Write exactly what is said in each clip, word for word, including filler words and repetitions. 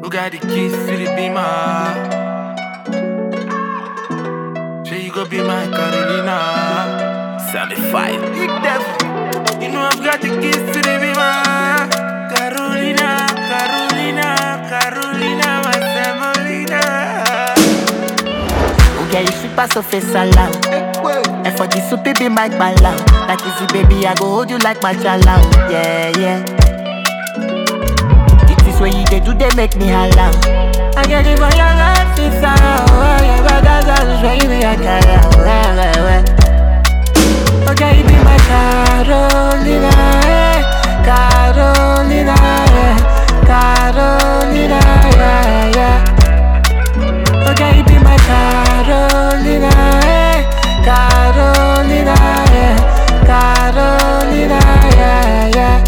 Who got the keys to the beamer? Say you go be my Carolina. seventy-five, big devil. You know I've got the keys to the beamer. Carolina, Carolina, Carolina, my semolina. Oh yeah, you sweet pass so face allow. And for the soup be my bala. Like easy baby, I go hold you like my chala. Yeah, yeah. It is when you they do, they make me holla. I get it for your life, it's all. Oh yeah, but that's all baby, I can't. Well, well, well. Okay, you be my Carolina, eh. Carolina, eh. Carolina, yeah, yeah. Okay, you be my Carolina, eh. Carolina, yeah. Carolina, yeah, yeah.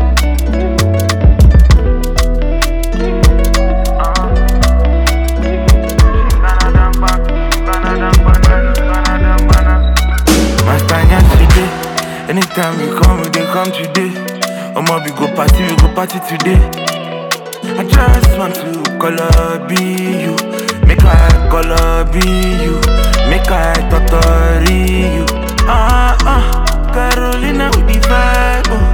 Anytime we come, we dey come today. Omo, we go party, we go party today. I just want to color be you. Make I color be you. Make I totally you. Ah, ah, Carolina with the vibe, oh.